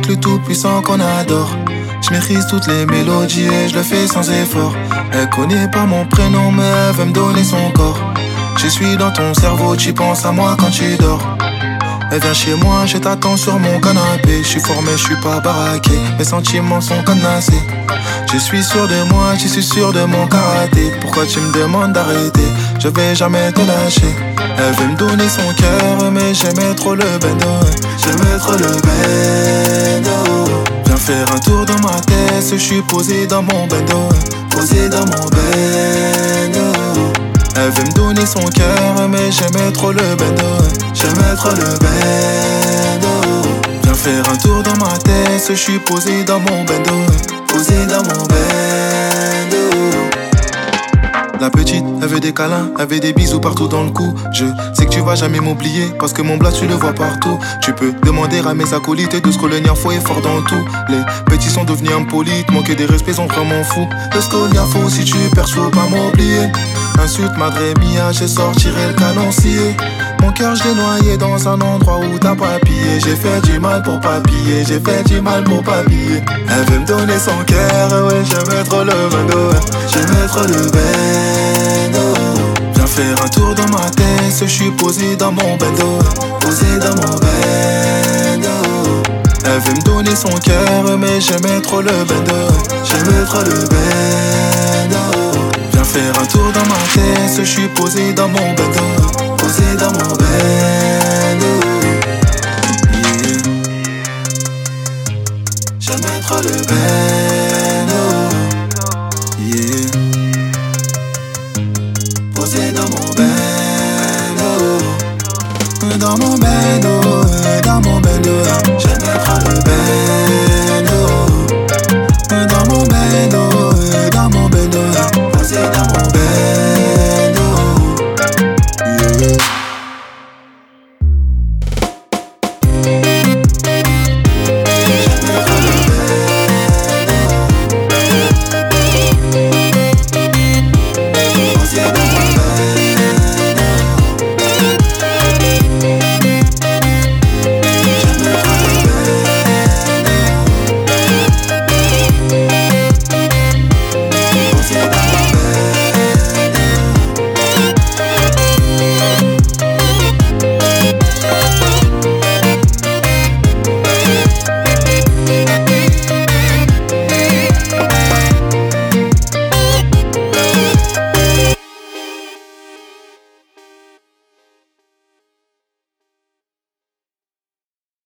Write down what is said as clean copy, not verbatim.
avec le tout-puissant qu'on adore. Je maîtrise toutes les mélodies et je le fais sans effort. Elle connaît pas mon prénom mais elle veut me donner son corps. Je suis dans ton cerveau, tu penses à moi quand tu dors. Elle vient chez moi, je t'attends sur mon canapé. Je suis formé, je suis pas baraqué. Mes sentiments sont cadenassés. Je suis sûr de moi, je suis sûr de mon karaté. Pourquoi tu me demandes d'arrêter? Je vais jamais te lâcher. Elle veut me donner son cœur, mais j'aimais trop le bendo. J'aimais trop le bendo. Viens faire un tour dans ma tête, je suis posé dans mon bendo. Posé dans mon bendo. Elle veut me donner son cœur, mais j'aimais trop le bendo. J'aimais trop le bendo. Viens faire un tour dans ma tête, je suis posé dans mon bendo. Posé dans mon bendo. La petite, elle veut des câlins, elle veut des bisous partout dans le cou. Je sais que tu vas jamais m'oublier, parce que mon blaze tu le vois partout. Tu peux demander à mes acolytes de ce que le niafo est fort dans tout. Les petits sont devenus impolis, manquer des respects sont vraiment fous. De ce que le niafo, si tu perçois pas m'oublier. Insulte madre mia, j'ai sortiré le canoncier. Mon cœur je l'ai noyé dans un endroit où t'as pas pillé. J'ai fait du mal pour pas piller, j'ai fait du mal pour pas piller. Elle veut me donner son cœur, ouais j'aimais trop le bendo. J'aimais trop le bendo. Viens faire un tour dans ma tête, je suis posé dans mon bendo. Posé dans mon bendo. Elle veut me donner son cœur, mais j'aimais trop le bendo. J'aimais trop le bendo. Viens faire un tour dans ma tête, je suis posé dans mon bendo. Posé dans mon bendo. Yeah. J'aimais trop le bendo. Yeah.